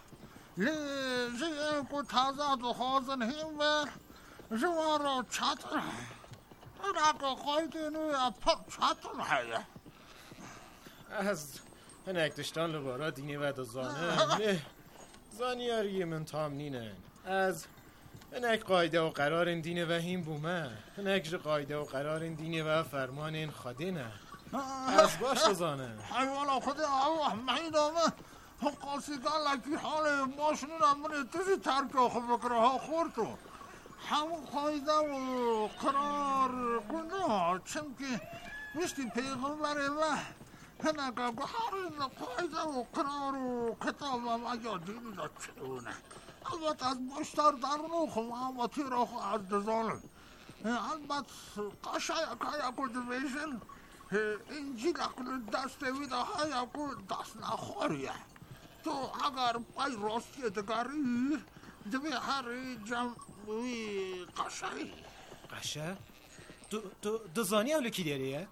لیجه که تازه دخوازن همه جمع را چطور هنه اگه قاید نوی پر چطور هنه از هنک دشتان لبارا دینی و دزانه زانیاری من تامنینه از هنک قایده و قرار این دینه و هیم بومه هنک جه قایده و قرار این دینه و فرمان این خادینه از باش دزانه حیوالا خود الله مهینامه قاسیگان لکی حال ماشنونم من تیزی ترک آخو بکره ها خورتو همون قایده و قرار کنه چون که مشتی پیغمبر الله هنک هر قایده و قرار و کتاب و یا دینی دا چونه البته از باشتر در نوخم اما تیرا خو از دزانم البته قشای اکو دویشن انجیل اکو دست ویده های اکو دست نخوریه تو اگر پای راستی دگری دوی هر جمعی قشای قشه؟ تو دزانی اولو کی داریه؟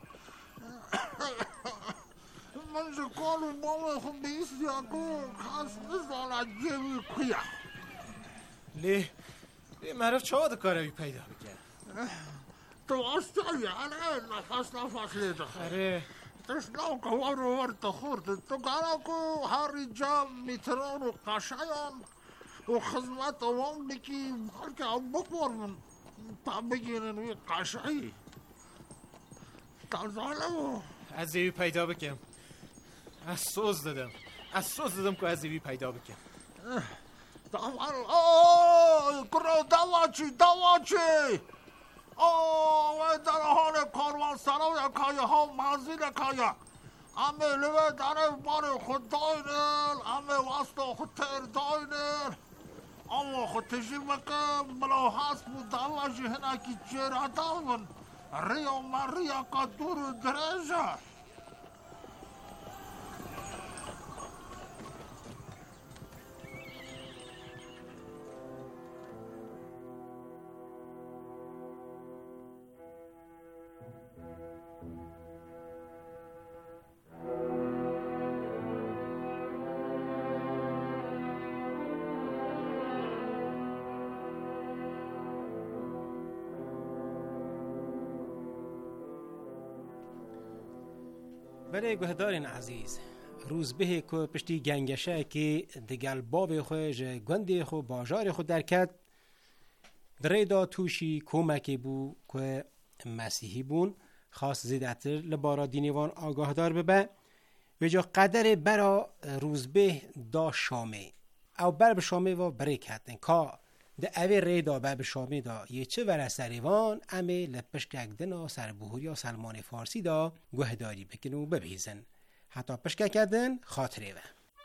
من زکالو ماما خود بیستی اکو کس نزالا جوی کیه لی معرف چه آده کاروی پیدا بکن تو آستایی نفس لیده اره تشناو که وارو ورد خورد تو گانا که هر جام میتران و قشایان و خدمت اوان بکی که هم بکورن تا بگیرن وی قشایی تا ظالمو از زیوی پیدا بکن از سوز دادم که از زیوی پیدا بکن کرو دواچی و در حال کاروان سراو یکایی ها منزیل یکایی همه لوه در بار خود داینل همه واسط خود تر داینل اما خود تجیب که بلا حسب و دواچی هنکی چرا داون ریا مریا که دور درجه بله گهدارین عزیز روز به که پشتی گنگشه که دگل باب خوش گنده خو باجار خود درکت دریدا توشی کومکی بو که مسیحی بون خاص زیدتر لبارا دینیوان آگاهدار ببه و جا قدر برا روز به دا شامه او بر به شامه و بری کتن که ده اوی ریدا بر به شامه دا یه چه ور سریوان امی لپشک اگدن سربوهوری یا سلمان فارسی دا گوهداری بکن و ببیزن حتی پشک کردن خاطره و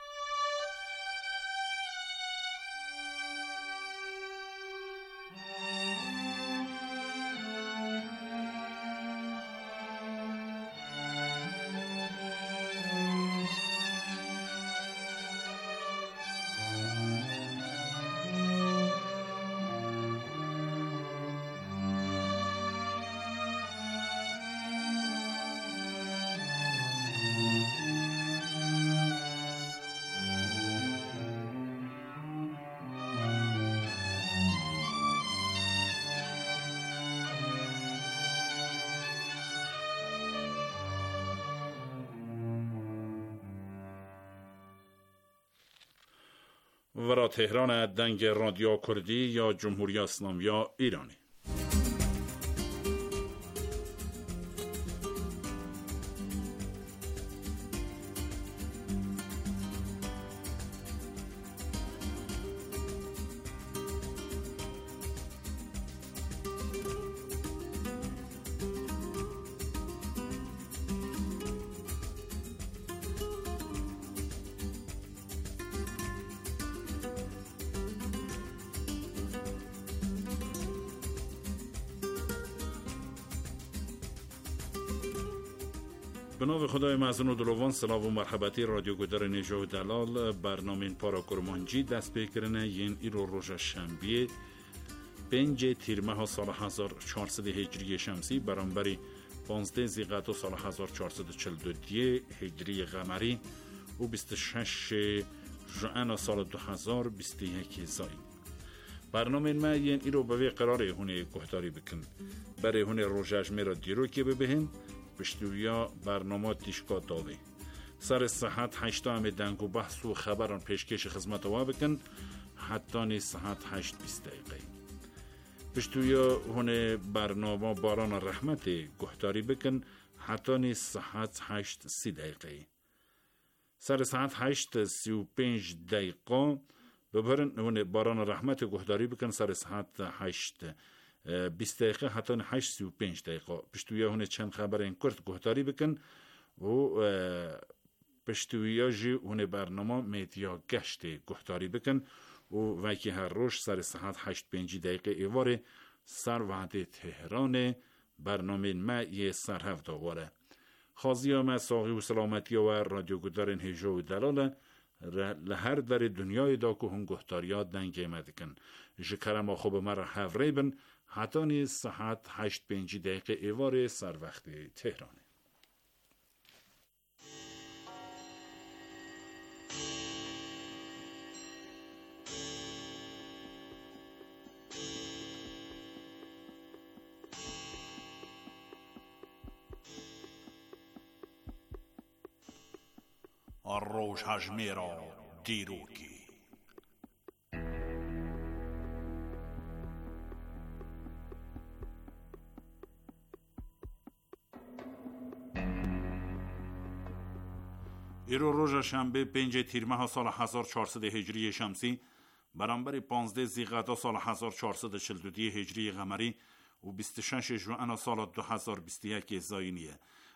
ورا تهران دنگ رادیو کردی یا جمهوری اسلامی ایرانی. به نام خدای مزن و دلوان، سلام و مرحبتی رادیو گودر نجا و دلال برنامه این پارا کرمانجی دست بکرنه ین ایرو روژ شنبه 5 تیر ماه سال 1400 هجری شمسی برانبری 15 زیقاتو سال 1442 هجری قمری و 26 ژوئن سال 2021 زایی. برنامه ما ین ایرو به قراره هونه گهداری بکن برای هونه روژاج میرا دیرو که ببهن پشتویا برنامه دیشکا داده سر ساعت 8 دنگ و بحث و خبران پیشکش خدمت وا بکن حتی نی ساعت 8:20 دقیقه. پشتویا هونه برنامه باران رحمت گهداری بکن حتی نی ساعت 8:30 دقیقه. سر ساعت 8:35 دقیقه ببرن هونه باران رحمت گهداری بکن سر ساعت 8:20 دقیقه حتی 8:35 دقیقه. پشتویا هونه چند خبر این کرد گهداری بکن و پشتویا جی هونه برنامه میدیا گشت گهداری بکن و وکی هر روش سر ساعت 8:05 دقیقه ایواره سر وعده تهران برنامه ما یه سر هفت آواره. خازی ما ساقی و سلامتی و رادیو گودرن هجا و دلاله لهر در دنیای دا که هون گهداریات دنگه مدکن جکرم ما خوب مرا هفره بن حتی نیز ساعت 8:05 دقیقه ایواره سر وقت تهرانه. روش هجمیرا دیروکی ایرو روژ شنبه 5 تیر ماه سال 1400 هجری شمسی برانبر 15 زیقاتا سال 1442 هجری قمری و 26 ژوئن سال 2021 زاینیه.